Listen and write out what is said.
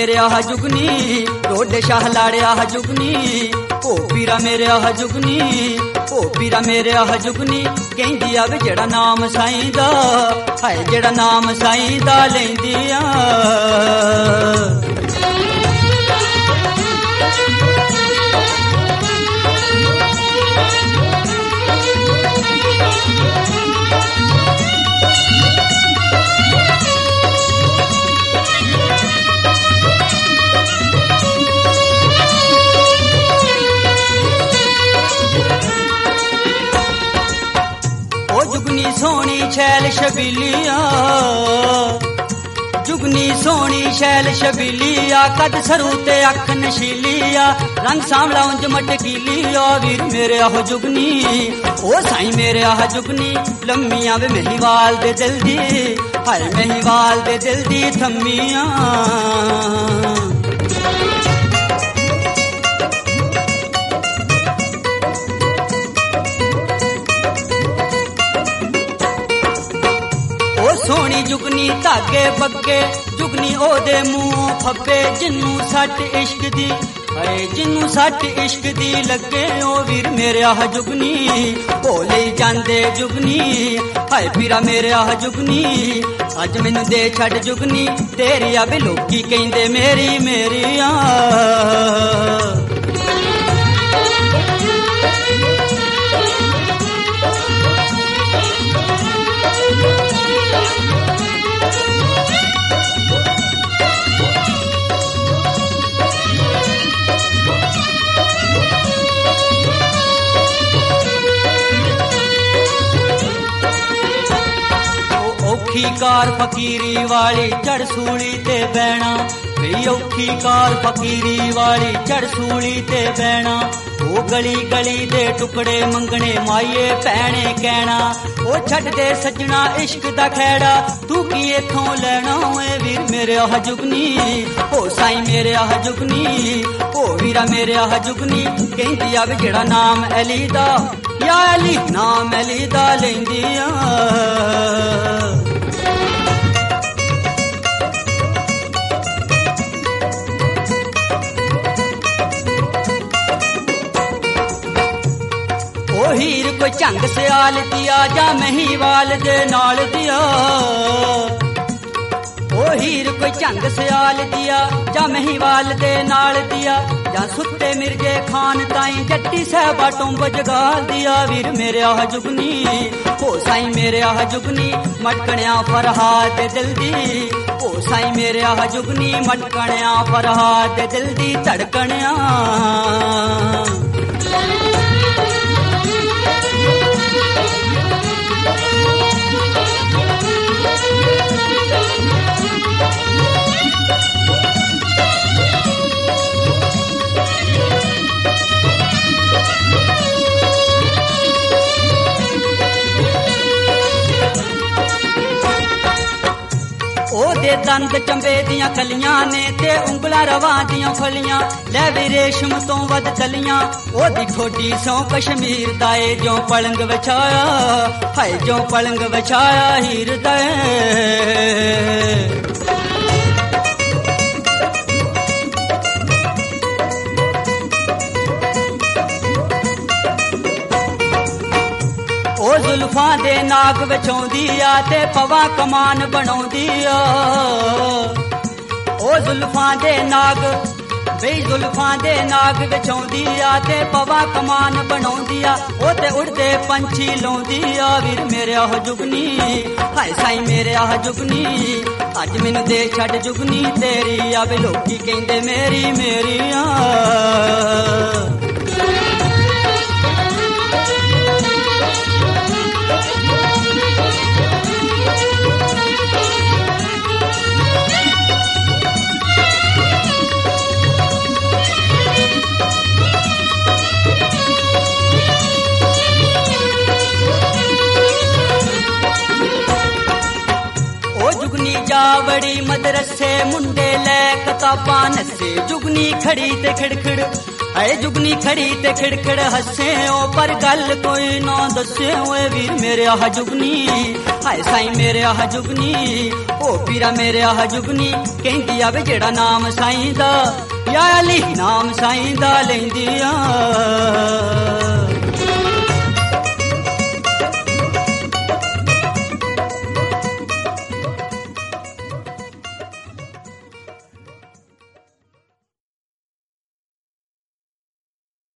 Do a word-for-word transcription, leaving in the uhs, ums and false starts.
मेरे आह जुगनी रोडे शाह लाड़े आह जुगनी ओ पीरा मेरे आह जुगनी ओ पीरा मेरे आह जुगनी कहंदी आ वे जेड़ा नाम साईं दा हाय जेड़ा नाम साईं दा लैंदी आ जुगनी सोनी शैल शबीलिया जुगनी सोनी शैल शबीलिया कद सरू ते अख नशीलिया रंग सांवला उंज मटकीलिया वीर मेरे आह जुगनी ओ साईं मेरे आह जुगनी लम्मियां वे महिवाल दे दिल दी हाय महिवाल दे दिल दी थम्मियां सोनी जुगनी धागे बग्गे जुगनी ओदे मुंहों फब्बे जिन्नू सट इश्क दी हाय जिन्नू सट इश्क दी लगे ओ वीर मेरे आह जुगनी भोले जांदे जुगनी हाय पीरा मेरे आह जुगनी अज मैनू दे छड़ जुगनी तेरी आ वे लोकी कहंदे मेरी मेरी आ औखी कार फकीरी वाली चढ़ सूली ते बैणा वे औखी कार फकीरी वाली चढ़ सूली ते बैणा ओ गली गली दे टुकड़े मंगने माइए भैणे कहना ओ छड़ दे सजना इश्क दा खैड़ा तू की इथों लैना ओए वीर मेरे आह जुगनी ओ साईं मेरे आह जुगनी ओ वीरा मेरे आह जुगनी कहंदी आ वे जेड़ा नाम अली दा या अली नाम अली दा लैंदी आ हीर कोई झंग सियाल दिया जा महिवाल दे नाल दिया ओ हीर कोई झंग सियाल दिया जा महिवाल दे नाल दिया जा सुत्ते मिर्जे खान ताई जट्टी साहबा टुंब जगाल दिया वीर मेरे आह जुगनी ओ साईं मेरे आह जुगनी मटकणिया फरहाद दे दिल दी ओ साईं मेरे आह जुगनी मटकणिया फरहाद दे दिल दी धड़कणिया ओदे दंद चंबे दियां कलियां ने ते उंगलां रवां दियां फलियां लै वी रेशम तो वध तलियां ओदी ठोडी सौ कश्मीर दा ए जो पलंग विछाया हाय जो पलंग विछाया हीर दा ओ जुल्फां दे नाग विछाउंदी आ ते पवा कमान बनाउंदी आ ओ जुल्फां दे नाग वे जुल्फां दे नाग विछाउंदी आ ते पवा कमान बनाउंदी आ ओ ते उड़दे पंछी लाउंदी आ वीर मेरे आह जुगनी हाय साईं मेरे आह जुगनी अज मैनू दे छड़ जुगनी तेरी आ वे लोकी कहंदे मेरी मेरी आ जावड़ी मदरसे मुंडे लै कताबां नसे जुगनी खड़ी ते खिड़खिड़ ऐ जुगनी खड़ी ते खिड़खिड़ हसे ओ पर गल कोई ना दसे ओए वीर मेरे आह जुगनी हाय साईं मेरे आह जुगनी ओ पीरा मेरे आह जुगनी कहंदी आवे जेड़ा नाम साईं दा या अली नाम साईं दा लैंदी आ